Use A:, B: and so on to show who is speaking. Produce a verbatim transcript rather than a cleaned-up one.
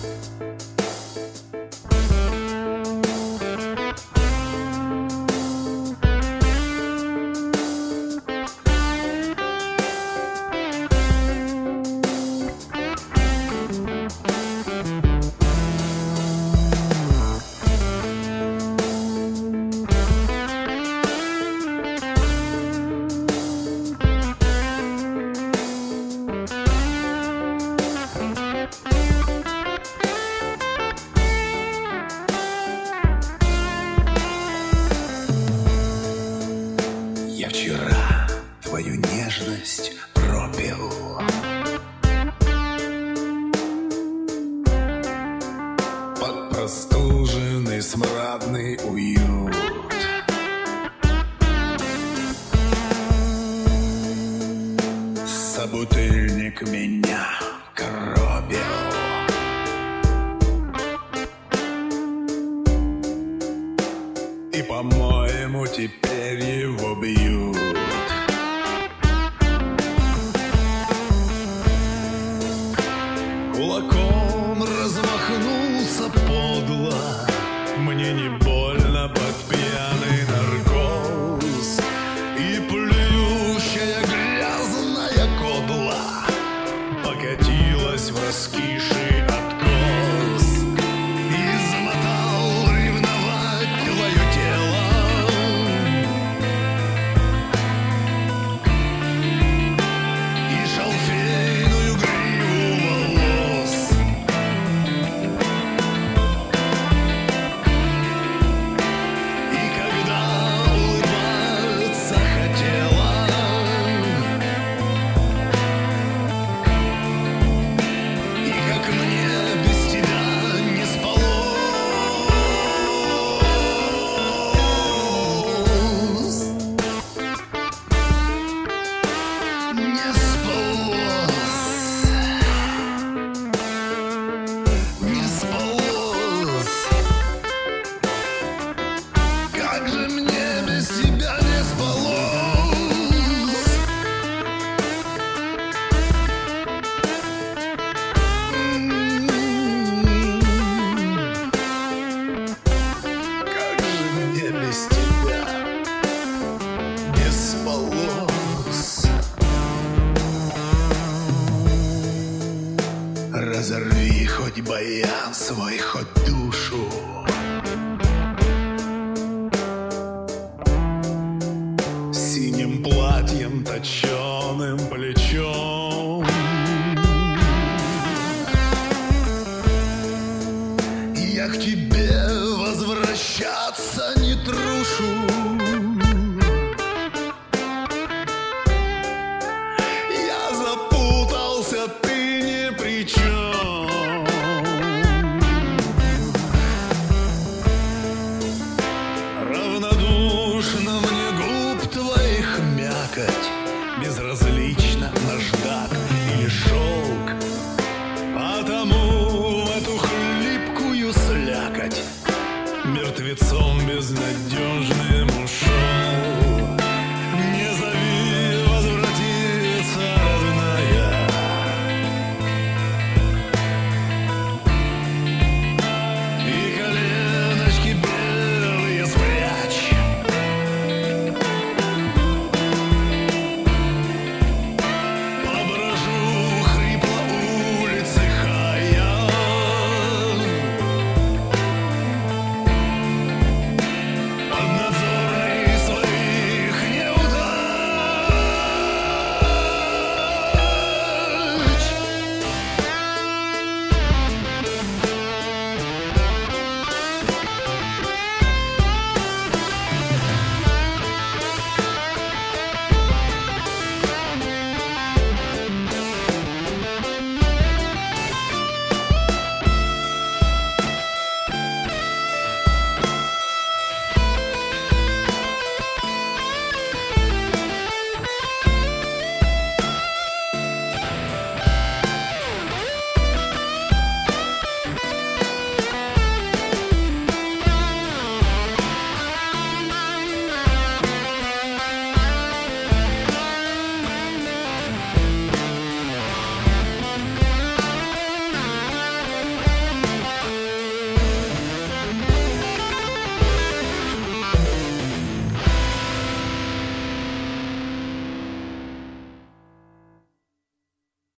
A: Я вчера твою нежность пропил, под простуженный смрадный уют. Собутыльник меня коробил, и, по-моему, теперь его бьют. Кулаком размахнулся подло, мне не больно под пьяный наркоз, и плюющая грязная кодла покатилась в раскисший откос. И замотал ревновать твое тело, и шалфейную гриву волос. И когда улыбаться хотела, и как мне без тебя не спалось, не спалось, не спалось. Как же мне без тебя не спалось? Как же мне без тебя не спалось? Разорви хоть баян свой, хоть душу, синим платьем, точеным плечом. Я к тебе возвращаться не трушу. Я запутался, ты ни при чем. Равнодушно мне губ твоих мякоть, безразлично наждак или шелк. Потому в эту хлипкую слякоть мертвецом безнадежно